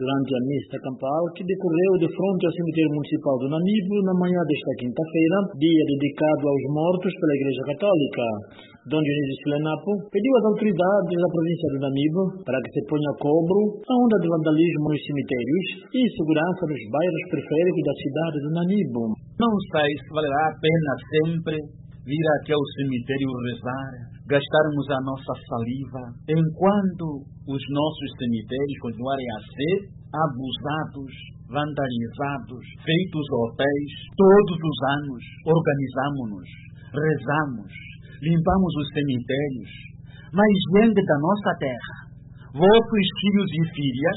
durante a missa campal que decorreu de frente ao cemitério municipal do Namibe na manhã desta quinta-feira, dia dedicado aos mortos pela Igreja Católica. Dom Dionísio Silenapo pediu às autoridades da província do Namibe para que se ponha a cobro a onda de vandalismo nos cemitérios e segurança nos bairros periféricos da cidade do Namibe. Não sei se valerá a pena sempre vir aqui ao cemitério rezar, gastarmos a nossa saliva, enquanto os nossos cemitérios continuarem a ser abusados, vandalizados, feitos hotéis. Todos os anos organizamos-nos, rezamos, limpamos os cemitérios, mas diante da nossa terra, vossos filhos e filhas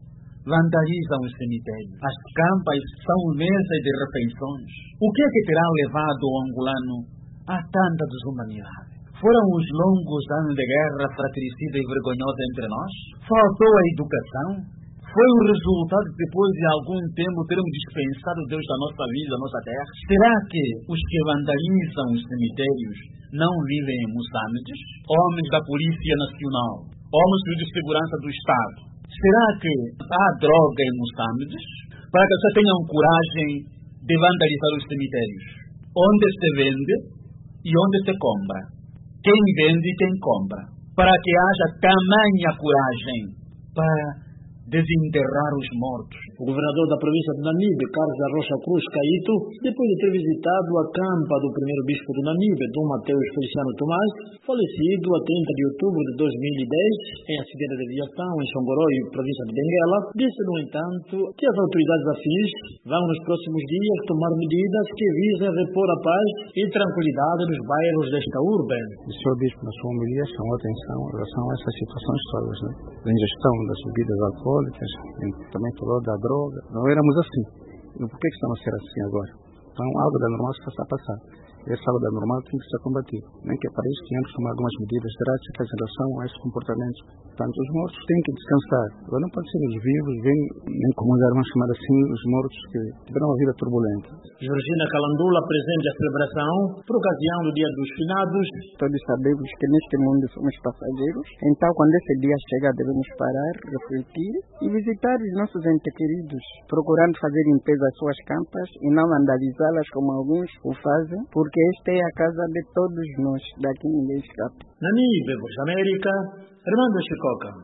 vandalizam os cemitérios. As campas são mesas de refeições. O que é que terá levado o angolano a tanta desumanidade? Foram os longos anos de guerra fratricida e vergonhosa entre nós? Faltou a educação? Foi o resultado de depois de algum tempo termos dispensado Deus da nossa vida, da nossa terra? Será que os que vandalizam os cemitérios não vivem em Moçambique? Homens da Polícia Nacional, homens de segurança do Estado. Será que há droga em Moçambique para que vocês tenham coragem de vandalizar os cemitérios? Onde se vende e onde se compra? Quem vende e quem compra? Para que haja tamanha coragem para desenterrar os mortos. O governador da província do Namibe, Carlos da Rocha Cruz Caíto, depois de ter visitado a campa do primeiro bispo do Namibe, Dom Mateus Feliciano Tomás, falecido a 30 de outubro de 2010, em acidente de aviação em Xongoroi, província de Benguela, disse, no entanto, que as autoridades afins vão nos próximos dias tomar medidas que visem repor a paz e tranquilidade nos bairros desta urbe. O senhor bispo, na sua homilia, chamou a atenção em relação a essas situações todas, da ingestão das bebidas alcoólicas, também falou da droga. Não éramos assim. E por que estamos a ser assim agora? Então, algo da normal está a passar. Esse algo da normal tem que ser combatido. Nem que é para isso que temos que tomar algumas medidas drásticas em relação a esses comportamentos. Portanto, os mortos têm que descansar. Agora não pode ser os vivos, nem como vamos chamar assim, os mortos que tiveram uma vida turbulenta. Georgina Calandula, presente à celebração, por ocasião do Dia dos Finados. Todos sabemos que neste mundo somos passageiros, então quando esse dia chegar devemos parar, refletir e visitar os nossos entes queridos, procurando fazer limpeza às suas campas e não vandalizá-las como alguns o fazem, porque esta é a casa de todos nós, daqui ninguém escapa. Namibe, Voz América, Armando Chicoca.